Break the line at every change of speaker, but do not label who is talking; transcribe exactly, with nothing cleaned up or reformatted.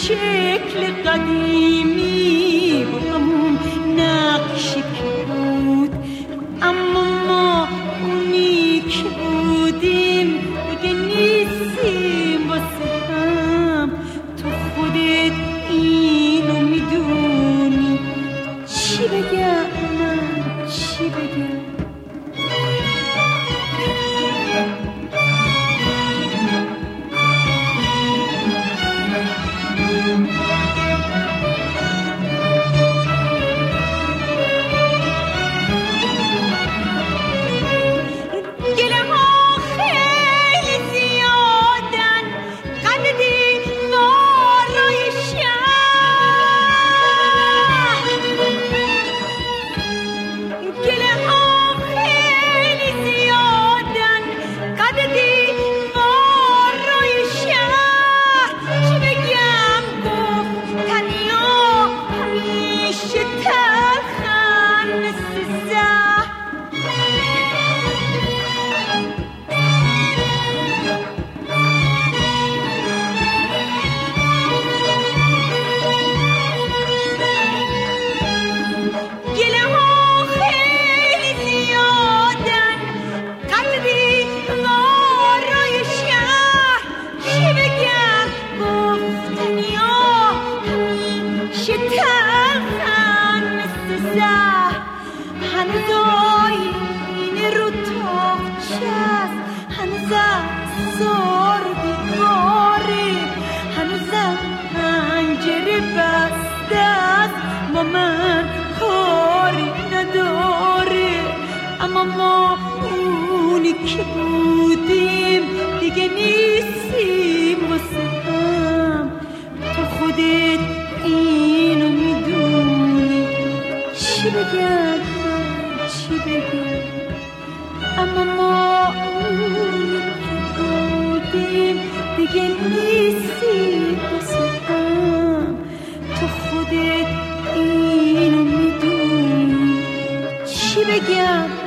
شکل قدیمی با همون نقشی که بود، اما ما اونی که بودیم دیگه نیستیم واسه هم. تو خودت اینو میدونی، چی بگم من چی بگم؟ اما ما اونی که بودیم دیگه نیستیم واسه هم. تو خودت اینو میدونی، چی بگم چی بگم؟ اما ما اونی که بودیم دیگه نیستیم واسه هم. تو خودت اینو میدونی، چی بگم